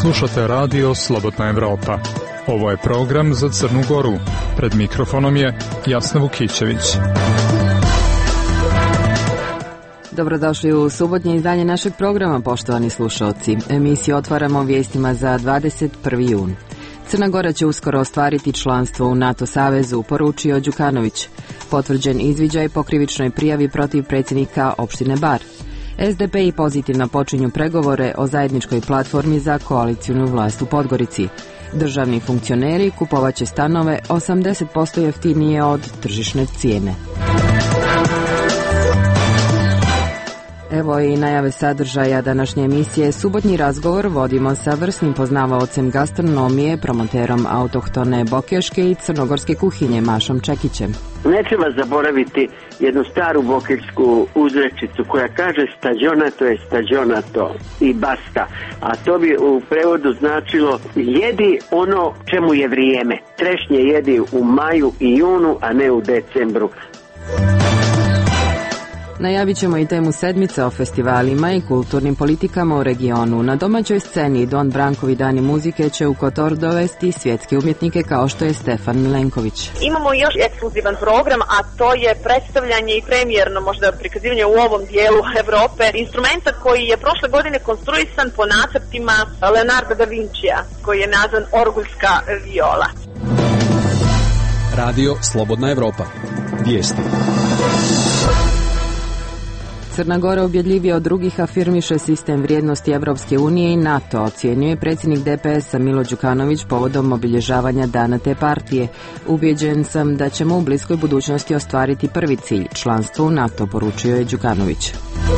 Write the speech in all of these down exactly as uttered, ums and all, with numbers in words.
Slušate radio Slobodna Evropa. Ovo je program za Crnu Goru. Pred mikrofonom je Jasna Vukićević. Dobrodošli u subotnje izdanje našeg programa, poštovani slušalci. Emisiju otvaramo vijestima za dvadeset prvi jun. Crna Gora će uskoro ostvariti članstvo u NATO savezu, poručio Đukanović. Potvrđen izviđaj po krivičnoj prijavi protiv predsjednika opštine Bar. S D P i pozitivno počinju pregovore o zajedničkoj platformi za koalicijnu vlast u Podgorici. Državni funkcioneri kupovaće stanove osamdeset posto jeftinije od tržišne cijene. Evo i najave sadržaja današnje emisije. Subotnji razgovor vodimo sa vrsnim poznavaocem gastronomije, promoterom autohtone bokeške i crnogorske kuhinje Mašom Čekićem. Ne treba zaboraviti jednu staru bokešku uzrečicu koja kaže stađonato je stađonato i basta, a to bi u prevodu značilo jedi ono čemu je vrijeme. Trešnje jedi u maju i junu, a ne u decembru. Najavit ćemo i temu sedmice o festivalima i kulturnim politikama u regionu. Na domaćoj sceni Don Brankovi dani muzike će u Kotor dovesti svjetske umjetnike kao što je Stefan Milenković. Imamo još ekskluzivan program, a to je predstavljanje i premijerno možda prikazivanje u ovom dijelu Evrope instrumenta koji je prošle godine konstruisan po nacrtima Leonarda da Vincija, koji je nazvan orguljska viola. Radio Slobodna Evropa. Vijesti. Crna Gora ubjedljivije od drugih afirmiše sistem vrijednosti Evropske unije i NATO, ocjenjuje predsjednik D P S-a Milo Đukanović povodom obilježavanja dana te partije. Ubjeđen sam da ćemo u bliskoj budućnosti ostvariti prvi cilj, članstvo u NATO, poručio je Đukanović.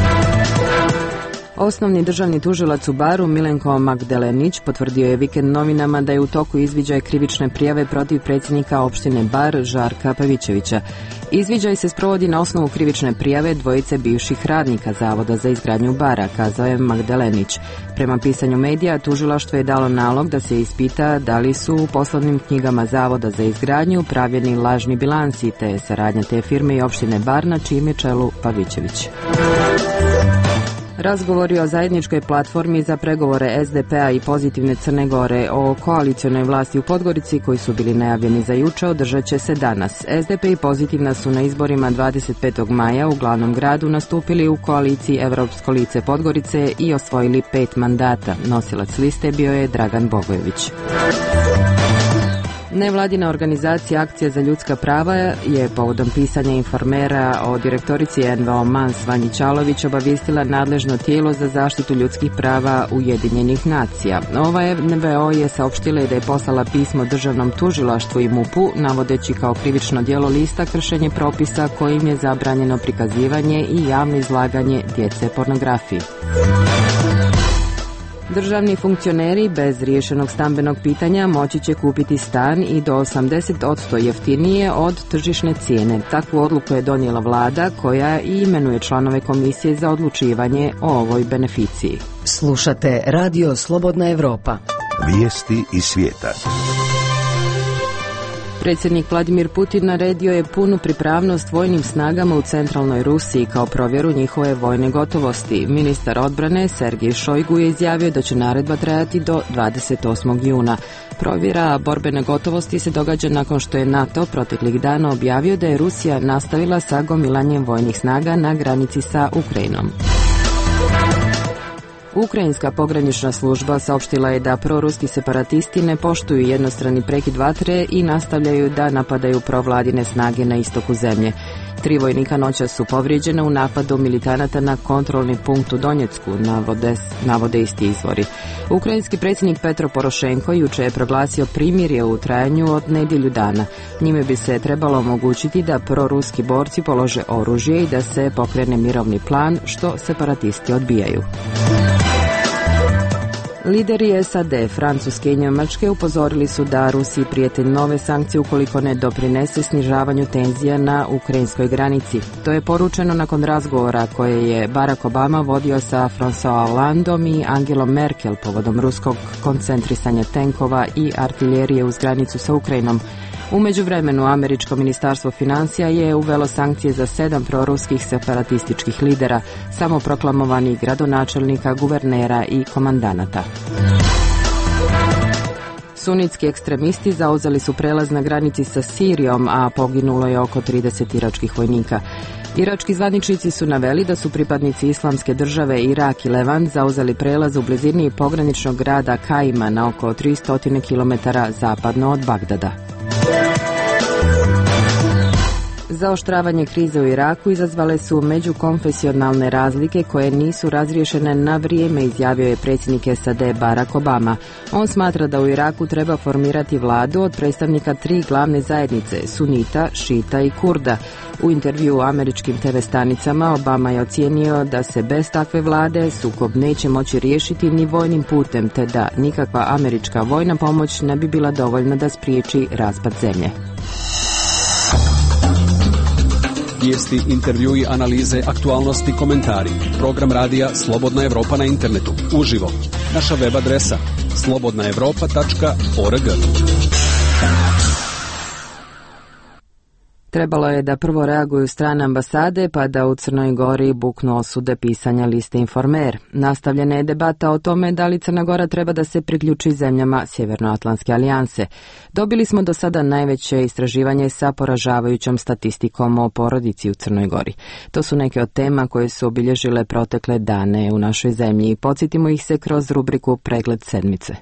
Osnovni državni tužilac u Baru Milenko Magdelenić potvrdio je vikend novinama da je u toku izviđaj krivične prijave protiv predsjednika opštine Bar Žarka Pavićevića. Izviđaj se sprovodi na osnovu krivične prijave dvojice bivših radnika Zavoda za izgradnju Bara, kazao je Magdelenić. Prema pisanju medija, tužilaštvo je dalo nalog da se ispita da li su u poslovnim knjigama Zavoda za izgradnju pravljeni lažni bilansi te saradnja te firme i opštine Bar na čijem je čelu Pavićević. Razgovori o zajedničkoj platformi za pregovore S D P-a i pozitivne Crne Gore o koalicionoj vlasti u Podgorici koji su bili najavljeni za juče održat će se danas. S D P i pozitivna su na izborima dvadeset petog maja u glavnom gradu nastupili u koaliciji Evropsko lice Podgorice i osvojili pet mandata. Nosilac liste bio je Dragan Bogojević. Nevladina organizacija Akcija za ljudska prava je povodom pisanja informera o direktorici N V O Mans Vanji Čalović obavijestila nadležno tijelo za zaštitu ljudskih prava Ujedinjenih nacija. Ova N V O je saopštila da je poslala pismo državnom tužilaštvu i M U P-u navodeći kao krivično djelo lista kršenje propisa kojim je zabranjeno prikazivanje i javno izlaganje djece pornografiji. Državni funkcioneri bez riješenog stambenog pitanja moći će kupiti stan i do osamdeset posto jeftinije od tržišne cijene. Takvu odluku je donijela vlada koja i imenuje članove komisije za odlučivanje o ovoj beneficiji. Slušate Radio Slobodna Evropa. Vijesti iz svijeta. Predsjednik Vladimir Putin naredio je punu pripravnost vojnim snagama u centralnoj Rusiji kao provjeru njihove vojne gotovosti. Ministar odbrane Sergej Šojgu je izjavio da će naredba trajati do dvadeset osmog juna. Provjera borbene gotovosti se događa nakon što je NATO proteklih dana objavio da je Rusija nastavila sa gomilanjem vojnih snaga na granici sa Ukrajinom. Ukrajinska pogranična služba saopštila je da proruski separatisti ne poštuju jednostrani prekid vatre i nastavljaju da napadaju provladine snage na istoku zemlje. Tri vojnika noćas su povrijeđene u napadu militanata na kontrolni punkt u Donjecku, navode, navode isti izvori. Ukrajinski predsjednik Petro Porošenko juče je proglasio primirje u trajanju od nedjelju dana. Njime bi se trebalo omogućiti da proruski borci polože oružje i da se pokrene mirovni plan, što separatisti odbijaju. Lideri S A D, Francuske i Njemačke upozorili su da Rusiji prijete nove sankcije ukoliko ne doprinese snižavanju tenzija na ukrajinskoj granici. To je poručeno nakon razgovora koje je Barack Obama vodio sa François Hollandom i Angelom Merkel povodom ruskog koncentrisanja tenkova i artiljerije uz granicu sa Ukrajinom. U međuvremenu američko ministarstvo financija je uvelo sankcije za sedam proruskih separatističkih lidera, samoproklamovanih gradonačelnika, guvernera i komandanata. Sunitski ekstremisti zauzeli su prelaz na granici sa Sirijom, a poginulo je oko trideset iračkih vojnika. Irački zvaničnici su naveli da su pripadnici Islamske države Irak i Levant zauzeli prelaz u blizini pograničnog grada Kaima na oko tristo kilometara zapadno od Bagdada. Zaoštravanje krize u Iraku izazvale su međukonfesionalne razlike koje nisu razriješene na vrijeme, izjavio je predsjednik S A D Barack Obama. On smatra da u Iraku treba formirati vladu od predstavnika tri glavne zajednice, sunita, šita i kurda. U intervju u američkim te ve stanicama Obama je ocijenio da se bez takve vlade sukob neće moći riješiti ni vojnim putem, te da nikakva američka vojna pomoć ne bi bila dovoljna da spriječi raspad zemlje. Vijesti, intervjui, analize, aktualnosti, komentari. Program radija Slobodna Evropa na internetu. Uživo. Naša web adresa slobodna evropa tačka org. Trebalo je da prvo reaguju strane ambasade, pa da u Crnoj Gori buknu osude pisanja liste Informer. Nastavljena je debata o tome da li Crna Gora treba da se priključi zemljama Sjevernoatlantske alijanse. Dobili smo do sada najveće istraživanje sa poražavajućom statistikom o porodici u Crnoj Gori. To su neke od tema koje su obilježile protekle dane u našoj zemlji i podsjetimo ih se kroz rubriku Pregled sedmice.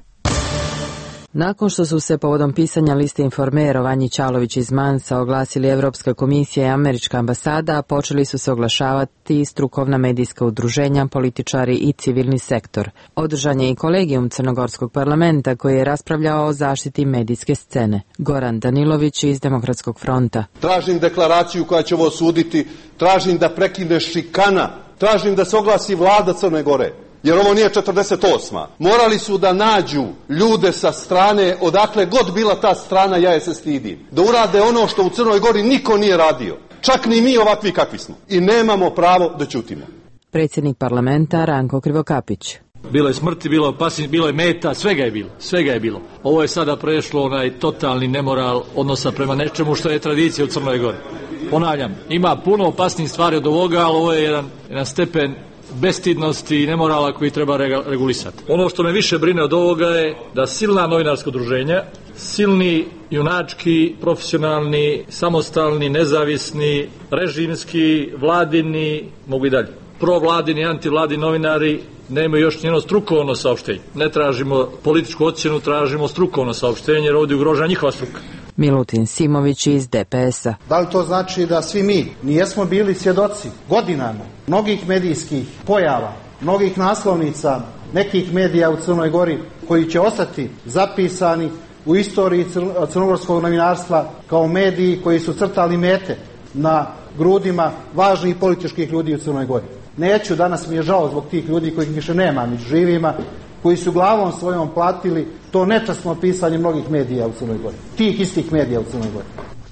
Nakon što su se povodom pisanja liste Informer Vanji Čalović iz Mansa oglasili Evropska komisija i Američka ambasada, počeli su se oglašavati strukovna medijska udruženja, političari i civilni sektor. Održan je i kolegijum Crnogorskog parlamenta koji je raspravljao o zaštiti medijske scene. Goran Danilović iz Demokratskog fronta. Tražim deklaraciju koja će ovo osuditi, tražim da prekine šikana, tražim da se oglasi vlada Crne Gore. Jer ovo nije četrdeset osma. Morali su da nađu ljude sa strane, odakle god bila ta strana, ja je se stidim. Da urade ono što u Crnoj Gori niko nije radio. Čak ni mi ovakvi kakvi smo. I nemamo pravo da ćutimo. Predsjednik parlamenta Ranko Krivokapić. Bilo je smrti, bilo je opasni, bilo je meta, svega je bilo, svega je bilo. Ovo je sada prešlo onaj totalni nemoral odnosa prema nečemu što je tradicija u Crnoj Gori. Ponavljam, ima puno opasnih stvari od ovoga, ali ovo je jedan, jedan stepen bestidnosti i nemorala koji treba regulisati. Ono što me više brine od ovoga je da silna novinarska udruženja, silni, junački, profesionalni, samostalni, nezavisni, režimski, vladini, mogu i dalje, provladini, antivladini novinari nemaju još njeno strukovno saopštenje. Ne tražimo političku ocjenu, tražimo strukovno saopštenje jer ovdje ugrožava njihova struka. Milutin Simović iz D P S-a. Da li to znači da svi mi nijesmo bili svjedoci godinama mnogih medijskih pojava, mnogih naslovnica, nekih medija u Crnoj Gori koji će ostati zapisani u istoriji crnogorskog novinarstva kao mediji koji su crtali mete na grudima važnih političkih ljudi u Crnoj Gori. Neću, danas mi je žao zbog tih ljudi kojih više nema među živima, koji su glavom svojom platili to nečasno pisanje mnogih medija u Crnoj Gori. Tih istih medija u Crnoj Gori.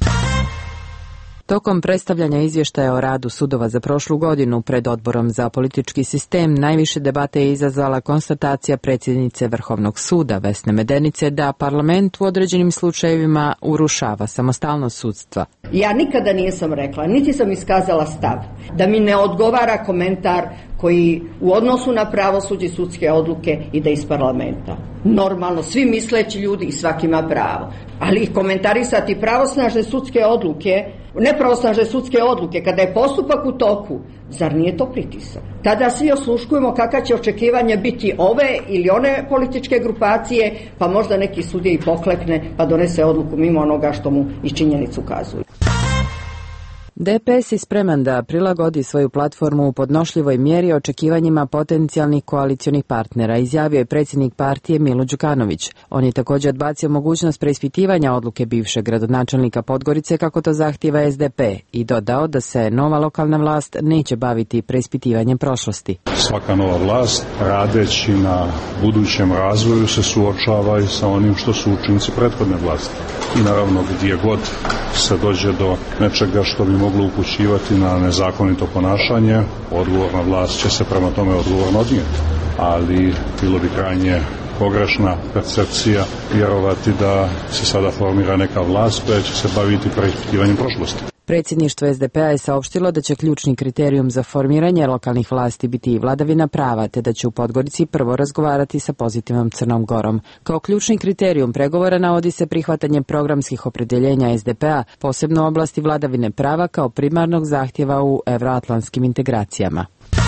Tokom predstavljanja izvještaja o radu sudova za prošlu godinu pred Odborom za politički sistem najviše debate je izazvala konstatacija predsjednice Vrhovnog suda Vesne Medenice da parlament u određenim slučajevima urušava samostalnost sudstva. Ja nikada nisam rekla, niti sam iskazala stav da mi ne odgovara komentar koji u odnosu na pravosuđe i sudske odluke ide iz parlamenta. Normalno, svi misleći ljudi i svaki ima pravo. Ali komentarisati pravosnažne sudske odluke, nepravosnažne sudske odluke, kada je postupak u toku, zar nije to pritisak? Tada svi osluškujemo kakva će očekivanje biti ove ili one političke grupacije, pa možda neki sudija i poklekne pa donese odluku mimo onoga što mu i činjenicu ukazuju. D P S je spreman da prilagodi svoju platformu u podnošljivoj mjeri očekivanjima potencijalnih koalicionih partnera, izjavio je predsjednik partije Milo Đukanović. On je također odbacio mogućnost preispitivanja odluke bivšeg gradonačelnika Podgorice kako to zahtijeva S D P i dodao da se nova lokalna vlast neće baviti preispitivanjem prošlosti. Svaka nova vlast radeći na budućem razvoju se suočava i sa onim što su učinci prethodne vlasti. I naravno gdje god se dođe do nečega što bi moglo upućivati na nezakonito ponašanje, odgovorna vlast će se prema tome odgovorno odnijeti. Ali bilo bi krajnje pogrešna percepcija vjerovati da se sada formira neka vlast koja će se baviti preispitivanjem prošlosti. Predsjedništvo es de pe a je saopštilo da će ključni kriterijum za formiranje lokalnih vlasti biti i vladavina prava, te da će u Podgorici prvo razgovarati sa pozitivnom Crnom Gorom. Kao ključni kriterijum pregovora navodi se prihvatanje programskih opredjeljenja es de pe a, posebno u oblasti vladavine prava kao primarnog zahtjeva u evroatlantskim integracijama.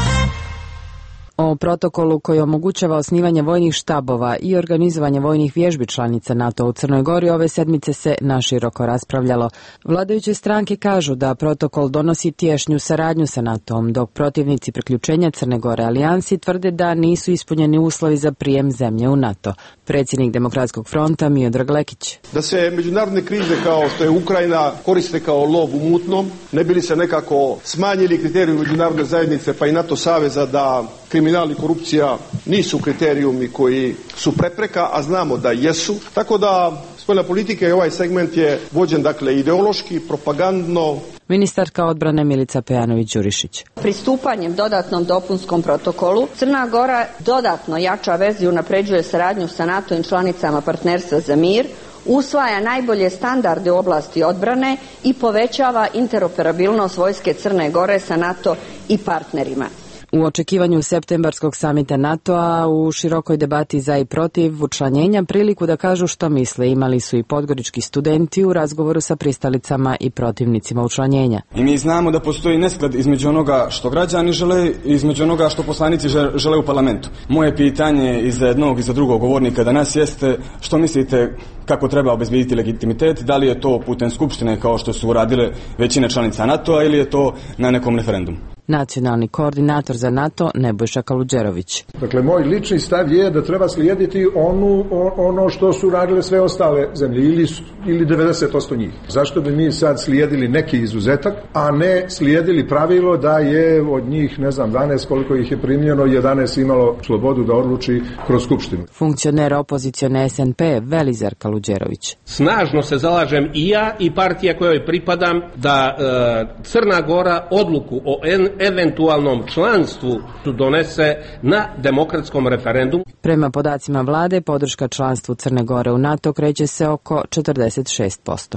O protokolu koji omogućava osnivanje vojnih štabova i organizovanje vojnih vježbi članica NATO u Crnoj Gori ove sedmice se naširoko raspravljalo. Vladajuće stranke kažu da protokol donosi tješnju saradnju sa NATO-om, dok protivnici priključenja Crne Gore alijansi tvrde da nisu ispunjeni uslovi za prijem zemlje u NATO. Predsjednik Demokratskog fronta Miodrag Lekić. Da se međunarodne krize kao što je Ukrajina koriste kao lov u mutnom, ne bi li se nekako smanjili kriteriji međunarodne zajednice pa i NATO saveza da kriminal i korupcija nisu kriterijumi koji su prepreka, a znamo da jesu. Tako da spoljna politika i ovaj segment je vođen dakle ideološki, propagandno. Ministarka odbrane Milica Pejanović-Đurišić. Pristupanjem dodatnom dopunskom protokolu Crna Gora dodatno jača vezu i unapređuje saradnju sa NATO i članicama partnerstva za mir, usvaja najbolje standarde u oblasti odbrane i povećava interoperabilnost vojske Crne Gore sa NATO i partnerima. U očekivanju septembarskog samita NATO-a u širokoj debati za i protiv učlanjenja priliku da kažu što misle imali su i podgorički studenti u razgovoru sa pristalicama i protivnicima učlanjenja. I mi znamo da postoji nesklad između onoga što građani žele i između onoga što poslanici žele u parlamentu. Moje pitanje i za jednog i za drugog govornika danas jeste što mislite kako treba obezbediti legitimitet, da li je to putem skupštine kao što su uradile većina članica NATO-a ili je to na nekom referendumu. Nacionalni koordinator za NATO Nebojša Kaludžerović. Dakle, moj lični stav je da treba slijediti onu, ono što su radile sve ostale zemlje ili, ili devedeset posto njih. Zašto bi mi sad slijedili neki izuzetak, a ne slijedili pravilo da je od njih, ne znam, dvanaest koliko ih je primljeno, jedanaest imalo slobodu da odluči kroz skupštinu. Funkcioner opozicione es en pe Velizar Kaludžerović. Snažno se zalažem i ja i partija kojoj pripadam da e, Crna Gora odluku o en eventualnom članstvu donese na demokratskom referendumu. Prema podacima vlade, podrška članstvu Crne Gore u NATO kreće se oko četrdeset šest posto.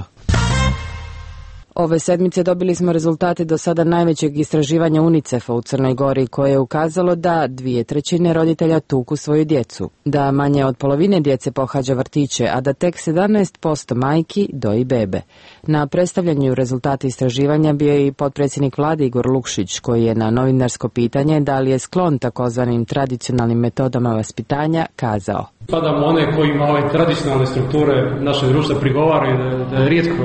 Ove sedmice dobili smo rezultate do sada najvećeg istraživanja UNICEF-a u Crnoj Gori koje je ukazalo da dvije trećine roditelja tuku svoju djecu, da manje od polovine djece pohađa vrtiće, a da tek sedamnaest posto majki doji bebe. Na predstavljanju rezultata istraživanja bio je i potpredsjednik vlade Igor Lukšić koji je na novinarsko pitanje da li je sklon takozvanim tradicionalnim metodama vaspitanja kazao. Spadamo one kojima ove tradicionalne strukture naše društva prigovaraju da, da je rijetko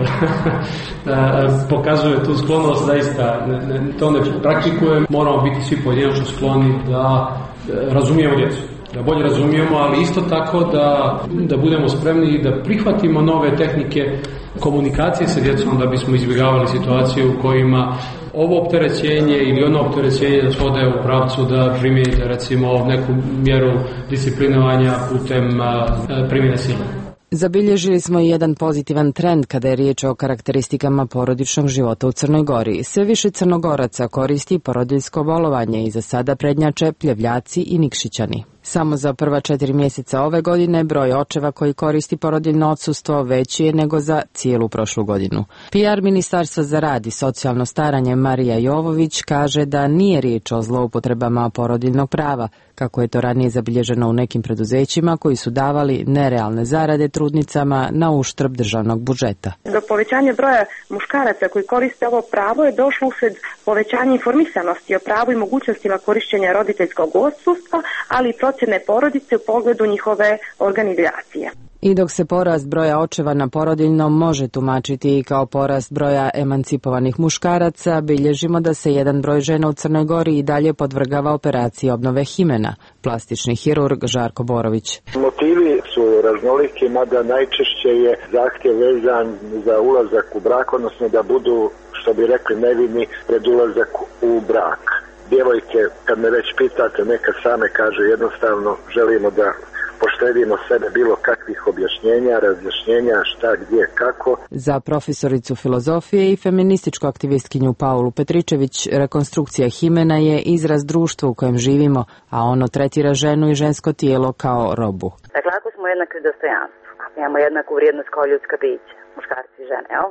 pokazuje tu sklonost, zaista ne, ne, to ne praktikujemo. Moramo biti svi pojedinačno skloni da razumijemo djecu, da bolje razumijemo, ali isto tako da, da budemo spremni i da prihvatimo nove tehnike komunikacije sa djecom da bismo izbjegavali situacije u kojima ovo opterećenje ili ono opterećenje da ode u pravcu da primijenite recimo neku mjeru disciplinovanja putem primjene sile. Zabilježili smo i jedan pozitivan trend kada je riječ o karakteristikama porodičnog života u Crnoj Gori. Sve više Crnogoraca koristi porodiljsko bolovanje i za sada prednjače Pljevljaci i Nikšićani. Samo za prva četiri mjeseca ove godine broj očeva koji koristi porodiljno odsustvo veći je nego za cijelu prošlu godinu. P R Ministarstva za rad i socijalno staranje Marija Jovović kaže da nije riječ o zloupotrebama porodiljnog prava, kako je to ranije zabilježeno u nekim preduzećima koji su davali nerealne zarade trudnicama na uštrb državnog budžeta. Do povećanja broja muškaraca koji koriste ovo pravo je došlo usred povećanja informisanosti o pravu i mogućnostima korištenja roditeljskog odsustva, ali i procjene porodice u pogledu njihove organizacije. I dok se porast broja očeva na porodiljnom može tumačiti i kao porast broja emancipovanih muškaraca, bilježimo da se jedan broj žena u Crnoj Gori i dalje podvrgava operaciji obnove himena. Plastični hirurg Žarko Borović. Motivi su raznoliki, mada najčešće je zahtjev vezan za ulazak u brak, odnosno da budu, što bi rekli, nevini pred ulazak u brak. Djevojke, kad me već pitate, neka same kažu jednostavno želimo da poštedimo sebe bilo kakvih objašnjenja, razjašnjenja šta, gdje, kako. Za profesoricu filozofije i feminističku aktivistkinju Paulu Petričević rekonstrukcija himena je izraz društva u kojem živimo, a ono tretira ženu i žensko tijelo kao robu. Dakle, ako smo jednaki dostojanstvu, imamo jednaku vrijednost kao ljudska bića, muškarci i žene, jel?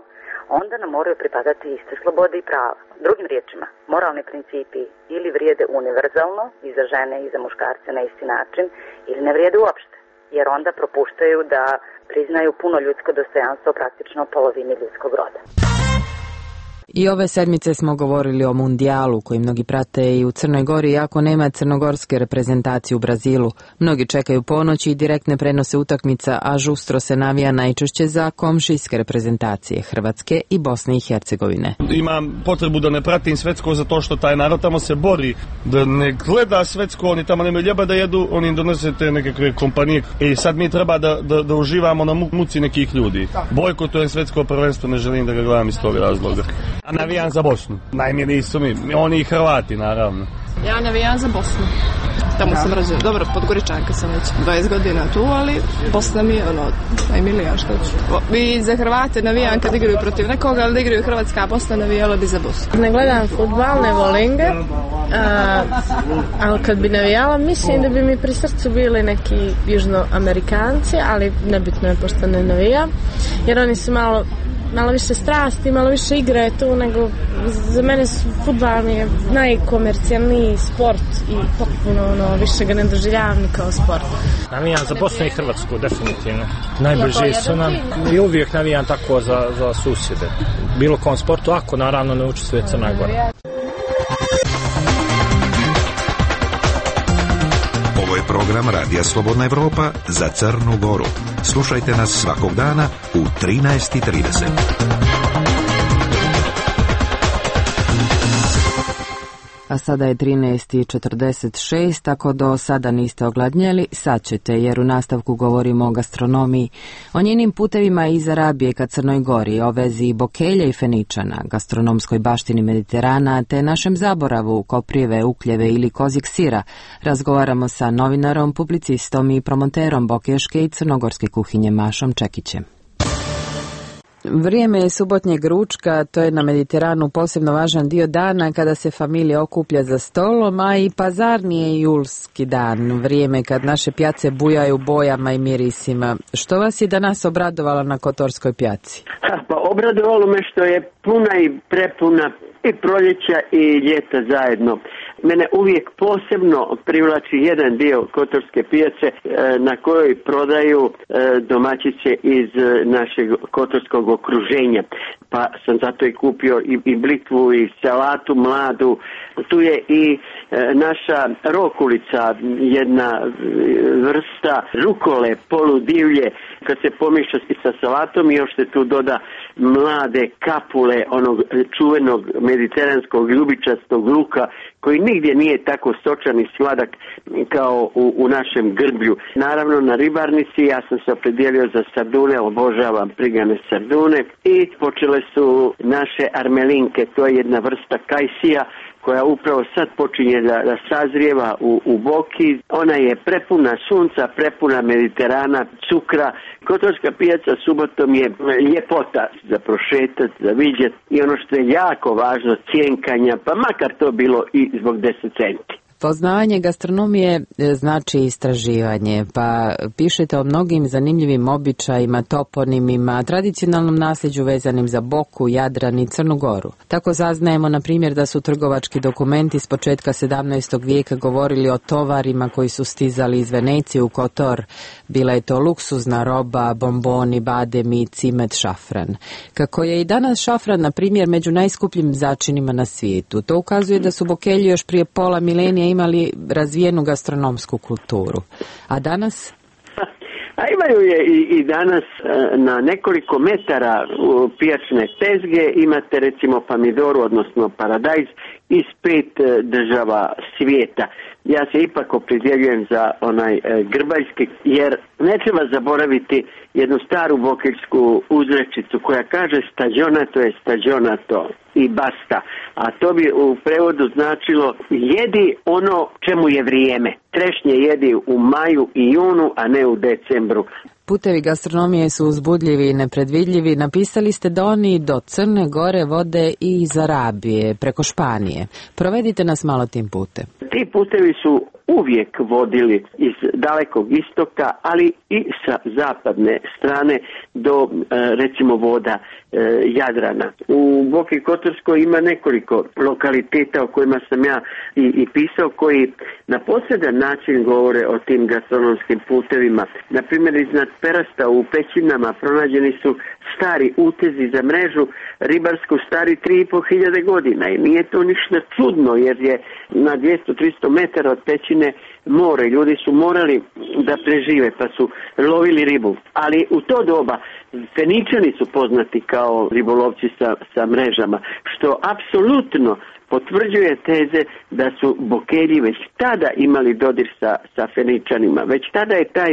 onda nam moraju pripadati iste slobode i prava. Drugim riječima, moralni principi ili vrijede univerzalno i za žene i za muškarce na isti način, ili ne vrijede uopšte, jer onda propuštaju da priznaju puno ljudsko dostojanstvo praktično polovini ljudskog roda. I ove sedmice smo govorili o mundijalu koji mnogi prate i u Crnoj Gori, iako nema crnogorske reprezentacije u Brazilu. Mnogi čekaju ponoć i direktne prenose utakmica, a žustro se navija najčešće za komšijske reprezentacije Hrvatske i Bosne i Hercegovine. Imam potrebu da ne pratim svetsko zato što taj narod tamo se bori, da ne gleda svetsko, oni tamo nemaju ljeba da jedu, oni im donose te nekakve kompanije. I sad mi treba da, da, da uživamo na muci nekih ljudi. Bojkotujem svetsko prvenstvo, ne želim da ga gledam iz tog razloga. A navijam za Bosnu. Najmiliji su mi, oni i Hrvati naravno. Ja navijam za Bosnu. Tamo sam razumio. Dobro, Podgoričanka sam već dvadeset godina tu, ali Bosna mi je ono najmilija što ću. I za Hrvate navijam kad igraju protiv nekoga, ali da igraju Hrvatska, a Bosna navijala bi za Bosnu. Ne gledam fudbal, ne volim ga, a, ali kad bi navijala, mislim da bi mi pri srcu bili neki južnoamerikanci, ali nebitno je pošto ne navijam, jer oni su malo malo više strasti, malo više igre tu, nego za mene fudbal mi je najkomercijalniji sport i potpuno ono, više ga ne doživljavam ni kao sport. Navijam za Bosnu i Hrvatsku, definitivno. Najbliži su nam i uvijek navijam tako za, za susjede. Bilo kom sportu, ako naravno ne učestvuje Crna Gora. Ovo je program Radija Slobodna Evropa za Crnu Goru. Slušajte nas svakog dana u trinaest i trideset. A sada je trinaest i četrdeset šest, ako do sada niste ogladnjeli, sad ćete, jer u nastavku govorimo o gastronomiji, o njenim putevima iz Arabije ka Crnoj Gori, o vezi Bokelja i Feničana, gastronomskoj baštini Mediterana, te našem zaboravu koprijeve, ukljeve ili kozjeg sira. Razgovaramo sa novinarom, publicistom i promoterom bokeške i crnogorske kuhinje Mašom Čekićem. Vrijeme je subotnjeg ručka, to je na Mediteranu posebno važan dio dana kada se familija okuplja za stolom, a i pazarni je julski dan, vrijeme kad naše pjace bujaju bojama i mirisima. Što vas je danas obradovalo na Kotorskoj pjaci? Pa obradovalo me što je puna i prepuna i proljeća i ljeta zajedno. Mene uvijek posebno privlači jedan dio Kotorske pijace na kojoj prodaju domaćice iz našeg kotorskog okruženja. Pa sam zato i kupio i, i blikvu i salatu mladu. Tu je i naša rokulica, jedna vrsta rukole, poludivlje. Kad se pomiša sa salatom i još se tu doda mlade kapule onog čuvenog mediteranskog ljubičastog luka koji nigdje nije tako sočan i sladak kao u, u našem grblju. Naravno na ribarnici ja sam se opredijelio za sardune, obožavam prigane sardune i počele su naše armelinke, to je jedna vrsta kajsija koja upravo sad počinje da, da sazrijeva u, u boki. Ona je prepuna sunca, prepuna Mediterana, cukra. Kotorska pijaca subotom je ljepota za prošetat, za vidjet i ono što je jako važno, cjenkanja, pa makar to bilo i zbog deset centi. Poznavanje gastronomije znači istraživanje, pa pišete o mnogim zanimljivim običajima, toponimima, tradicionalnom nasljeđu vezanim za Boku, Jadran i Crnu Goru. Tako saznajemo, na primjer, da su trgovački dokumenti s početka sedamnaestog vijeka govorili o tovarima koji su stizali iz Venecije u Kotor. Bila je to luksuzna roba, bomboni, bademi, cimet, šafran. Kako je i danas šafran, na primjer, među najskupljim začinima na svijetu. To ukazuje da su Bokelji još prije pola milenija imali razvijenu gastronomsku kulturu. A danas? A imaju je i, i danas na nekoliko metara pijačne tezge, imate recimo pomidoru, odnosno paradajz iz pet država svijeta. Ja se ipak opredjeljujem za onaj e, grbaljski, jer ne treba zaboraviti jednu staru bokeljsku uzrečicu koja kaže stagionato je stagionato i basta. A to bi u prevodu značilo jedi ono čemu je vrijeme. Trešnje jedi u maju i junu, a ne u decembru. Putevi gastronomije su uzbudljivi i nepredvidljivi. Napisali ste da oni do Crne Gore vode i iz Arabije, preko Španije. Provedite nas malo tim putem. Ti putevi su uvijek vodili iz dalekog istoka, ali i sa zapadne strane do recimo voda Jadrana. U Boki Kotorskoj ima nekoliko lokaliteta o kojima sam ja i, i pisao, koji na posredan način govore o tim gastronomskim putevima. Na primjer, iznad Perasta u Pećinama pronađeni su stari utezi za mrežu ribarsku stari tri i po hiljade godina i nije to ništa čudno, jer je na dvjesto do tristo metara od Pećine more. Ljudi su morali da prežive, pa su lovili ribu. Ali u to doba Feničani su poznati kao ribolovci sa, sa mrežama, što apsolutno potvrđuje teze da su Bokelji već tada imali dodir sa, sa Feničanima. Već tada je taj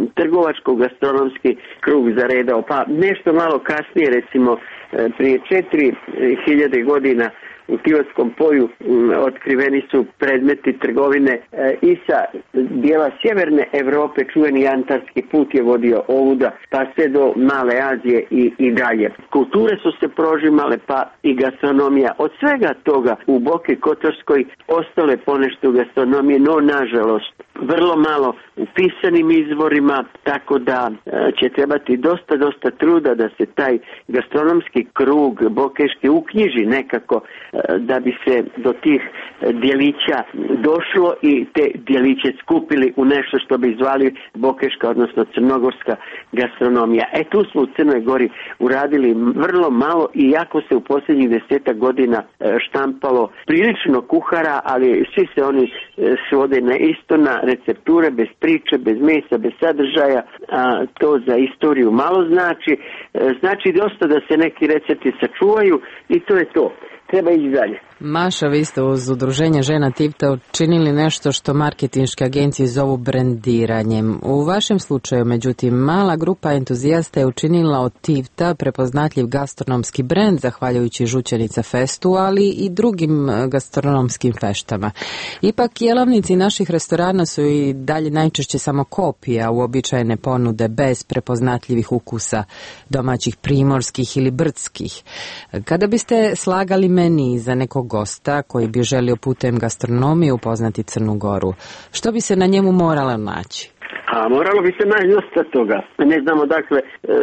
trgovačko-gastronomski krug zaredao. Pa nešto malo kasnije, recimo prije četiri hiljade godina, u Tivatskom polju otkriveni su predmeti trgovine i sa dijela sjeverne Europe. Čuveni Antarski put je vodio ovuda pa sve do Male Azije i, i dalje. Kulture su se prožimale, pa i gastronomija. Od svega toga u Boki Kotorskoj ostale ponešto u gastronomiji, no nažalost vrlo malo u pisanim izvorima, tako da će trebati dosta, dosta truda da se taj gastronomski krug bokeški uknjiži nekako, da bi se do tih djelića došlo i te djeliće skupili u nešto što bi zvali bokeška, odnosno crnogorska gastronomija. E tu smo u Crnoj Gori uradili vrlo malo, iako se u posljednjih desetak godina štampalo prilično kuhara, ali svi se oni svode na isto, na recepture, bez priče, bez mesa, bez sadržaja, a to za istoriju malo znači. Znači dosta da se neki recepti sačuvaju i to je to. Treba ići dalje. Maša, vi ste uz udruženje žena Tivta učinili nešto što marketinške agencije zovu brendiranjem. U vašem slučaju, međutim, mala grupa entuzijasta je učinila od Tivta prepoznatljiv gastronomski brend, zahvaljujući Žučenica festu, ali i drugim gastronomskim feštama. Ipak, jelovnici naših restorana su i dalje najčešće samo kopija uobičajene ponude bez prepoznatljivih ukusa domaćih primorskih ili brdskih. Kada biste slagali meni za nekog gosta koji bi želio putem gastronomije upoznati Crnu Goru, što bi se na njemu moralo naći? A moralo bi se naći dosta toga. Ne znamo dakle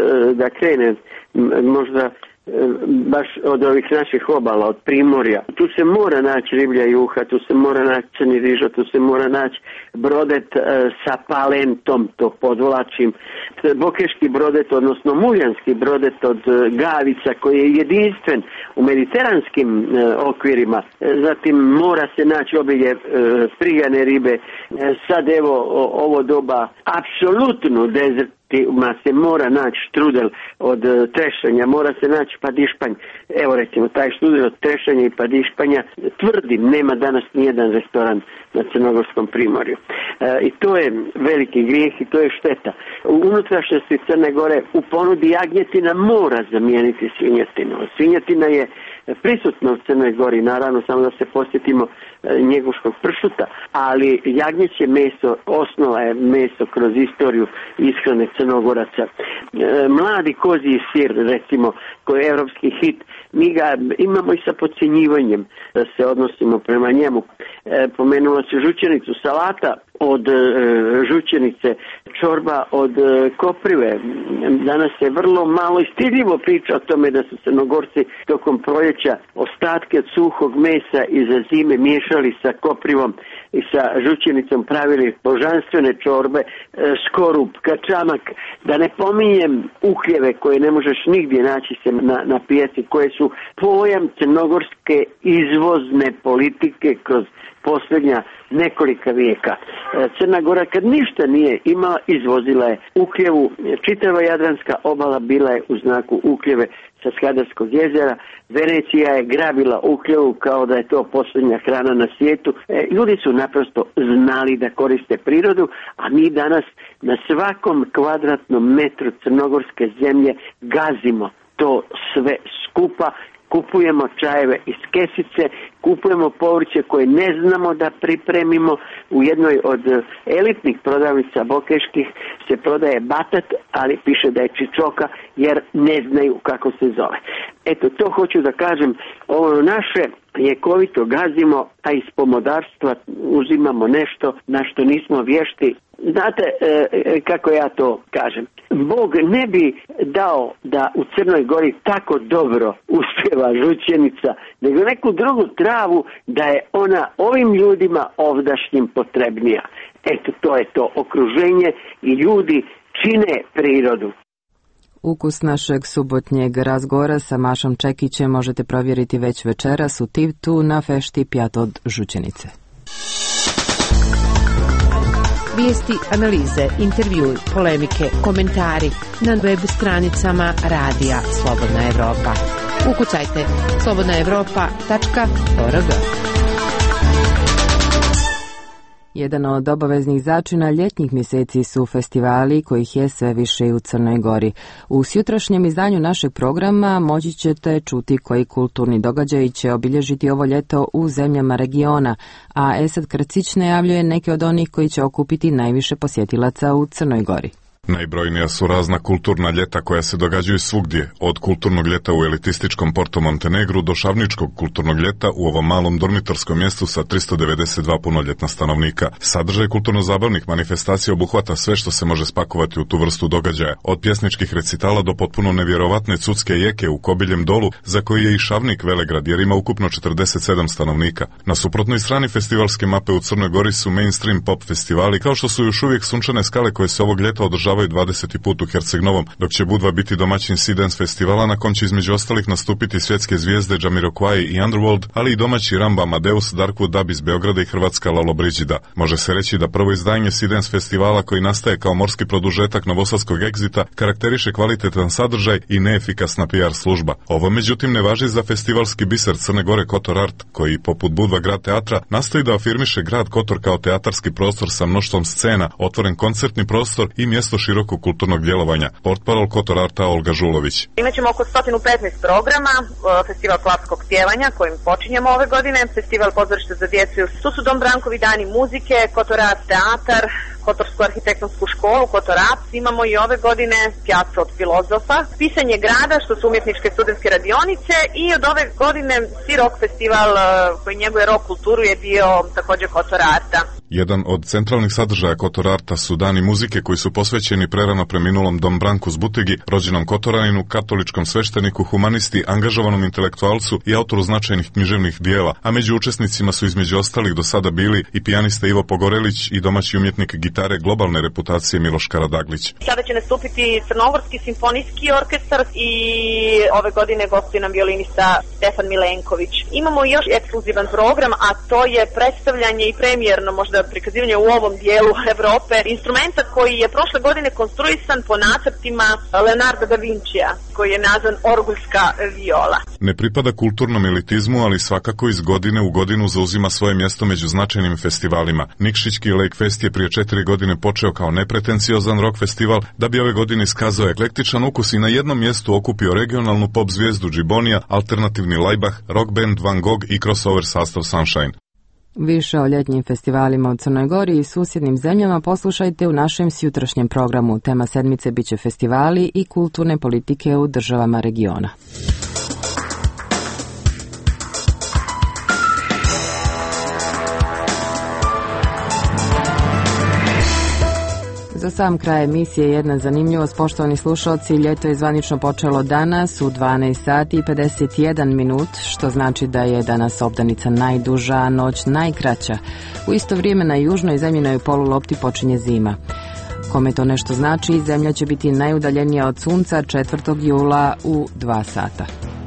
da krene možda baš od ovih naših obala, od Primorja. Tu se mora naći riblja juha, tu se mora naći crni rižo, tu se mora naći brodet e, sa palentom, to podvlačim. Bokeški brodet, odnosno muljanski brodet od e, gavica, koji je jedinstven u mediteranskim e, okvirima. E, zatim mora se naći obilje e, prigane ribe. E, sad evo o, ovo doba apsolutno dezert ma se mora naći štrudel od uh, trešanja, mora se naći padišpanj. Evo recimo, taj štrudel od trešanja i padišpanja, tvrdim, nema danas nijedan restoran na Crnogorskom primorju. E, I to je veliki grijeh i to je šteta. U unutrašnjosti Crne Gore u ponudi jagnjetina mora zamijeniti svinjetinu. Svinjetina je prisutna u Crnoj Gori, naravno, samo da se posjetimo njeguškog pršuta, ali jagnjeće meso, osnova je meso kroz istoriju ishrane Crnogoraca. E, mladi kozji sir, recimo, koji je evropski hit, mi ga imamo i sa podcjenjivanjem da se odnosimo prema njemu. E, pomenula se žučenicu, salata od e, žučenice, čorba od e, koprive. Danas se vrlo malo i stidljivo priča o tome da su Crnogorci tokom proljeća ostatke od suhog mesa iza zime miješali sa koprivom i sa žučenicom, pravili božanstvene čorbe, e, skorup, kačamak, da ne pominjem uhljeve koje ne možeš nigdje naći se na, na pijaci, koje su pojam crnogorske izvozne politike kroz posljednja nekolika vijeka. Crna Gora kad ništa nije imala, izvozila je uhljevu. Čitava Jadranska obala bila je u znaku uhljeve sa Skadarskog jezera. Venecija je grabila uhljevu kao da je to posljednja hrana na svijetu. E, ljudi su naprosto znali da koriste prirodu, a mi danas na svakom kvadratnom metru crnogorske zemlje gazimo to sve skupa. Kupujemo čajeve iz kesice, kupujemo povrće koje ne znamo da pripremimo. U jednoj od elitnih prodavnica bokeških se prodaje batat, ali piše da je čičoka jer ne znaju kako se zove. Eto, to hoću da kažem, ovo naše ljekovito gazimo, a iz pomodarstva uzimamo nešto na što nismo vješti. Znate e, kako ja to kažem? Bog ne bi dao da u Crnoj Gori tako dobro uspjeva žučenica, nego neku drugu travu da je ona ovim ljudima ovdašnjim potrebnija. Eto, to je to okruženje i ljudi čine prirodu. Ukus našeg subotnjeg razgovora sa Mašom Čekićem možete provjeriti već večeras u Tivtu na fešti Pjat od žučenice. Vijesti, analize, intervjui, polemike, komentari na web stranicama Radija Slobodna Evropa. Ukucajte slobodna evropa tačka org. Jedan od obaveznih začina ljetnih mjeseci su festivali, kojih je sve više u Crnoj Gori. U sutrašnjem izdanju našeg programa moći ćete čuti koji kulturni događaji će obilježiti ovo ljeto u zemljama regiona, a Esad Krcić najavljuje neke od onih koji će okupiti najviše posjetilaca u Crnoj Gori. Najbrojnija su razna kulturna ljeta koja se događaju svugdje, od kulturnog ljeta u elitističkom Porto Montenegru do šavničkog kulturnog ljeta u ovom malom dormitorskom mjestu sa tristo devedeset dva punoljetna stanovnika. Sadržaj kulturno-zabavnih manifestacija obuhvata sve što se može spakovati u tu vrstu događaja, od pjesničkih recitala do potpuno nevjerovatne cudske jeke u Kobiljem dolu, za koji je i Šavnik velegrad jer ima ukupno četrdeset sedam stanovnika. Na suprotnoj strani festivalske mape u Crnoj Gori su mainstream pop festivali, kao što su još uvijek Sunčane skale koje se ovog ljeta održavaju dvadeseti put u Herceg-Novom, dok će Budva biti domaćin Sea Dance festivala na kom će između ostalih nastupiti svjetske zvijezde Jamiroquai i Underworld, ali i domaći Ramba Amadeus, Darkwood Dub iz Beograda i hrvatska Lalo Brigida. Može se reći da prvo izdanje Sea Dance festivala, koji nastaje kao morski produžetak novosadskog Exita, karakteriše kvalitetan sadržaj i neefikasna P R služba. Ovo međutim ne važi za festivalski biser Crne Gore Kotor Art, koji poput Budva grad teatra nastoji da afirmiše grad Kotor kao teatarski prostor sa mnoštvom scena, otvoren koncertni prostor i mjesto širokog kulturnog djelovanja. Portparol Kotor Arta Olga Žulović. Imaćemo oko sto petnaest programa, festival klapskog pjevanja kojim počinjemo ove godine, festival pozorišta za djecu, tu su Dom Brankovi dani muzike, Kotor Art teatar, Kotorsku arhitektonsku školu, Kotor Art, imamo i ove godine Pjacu od filozofa, Pisanje grada, što su umjetničke studentske radionice, i od ove godine svi rock festival koji njeguje rock kulturu je bio također Kotor Arta. Jedan od centralnih sadržaja Kotor Arta su dani muzike koji su posvećeni prerano preminulom Dom Branku Zbutigi, rođenom Kotoraninu, katoličkom svešteniku, humanisti, angažovanom intelektualcu i autoru značajnih književnih dijela, a među učesnicima su između ostalih do sada bili i pijanista Ivo Pogorelić i domaći umjetnik gitare globalne reputacije Miloš Karadaglić. Sada će nastupiti Crnogorski simfonijski orkestar i ove godine gostuje nam violinista Stefan Milenković. Imamo još ekskluzivan program, a to je predstavljanje i premijerno možda prikazivanje u ovom dijelu Evrope instrumenta koji je prošle godine konstruisan po nacrtima Leonarda da Vincija, koji je nazvan orgulska viola. Ne pripada kulturnom elitizmu, ali svakako iz godine u godinu zauzima svoje mjesto među značajnim festivalima. Nikšićki Lake Fest je prije četiri godine počeo kao nepretenciozan rock festival, da bi ove godine iskazao eklektičan ukus i na jednom mjestu okupio regionalnu pop zvijezdu Džibonija, alternativni Laibach, rock band Van Gogh i crossover sastav Sunshine. Više o ljetnim festivalima u Crnoj Gori i susjednim zemljama poslušajte u našem sutrašnjem programu. Tema sedmice biće festivali i kulturne politike u državama regiona. Za sam kraj emisije jedna zanimljivost, poštovani slušalci, ljeto je zvanično počelo danas u dvanaest sati i pedeset jedan minut, što znači da je danas obdanica najduža, a noć najkraća. U isto vrijeme na južnoj zemljinoj polulopti počinje zima. Kome to nešto znači, zemlja će biti najudaljenija od sunca četvrtog jula u dva sata.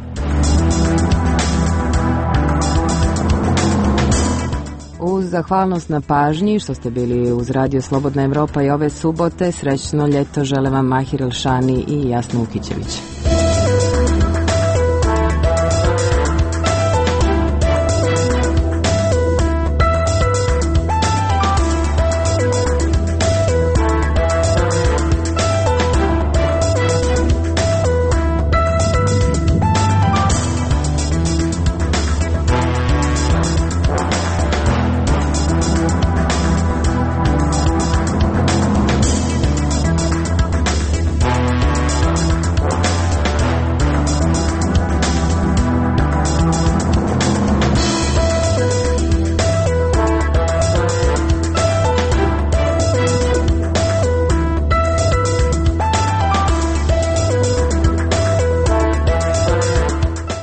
Uz zahvalnost na pažnji što ste bili uz Radio Slobodna Evropa i ove subote, srećno ljeto žele vam Mahir Elšani i Jasna Ukićević.